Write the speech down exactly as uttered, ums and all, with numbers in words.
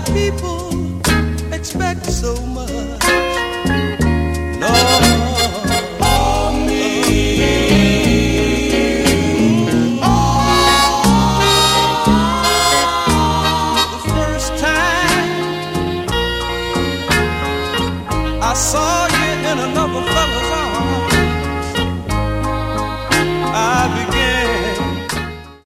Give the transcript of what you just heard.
people expect so much. No, for me. The first time I saw you,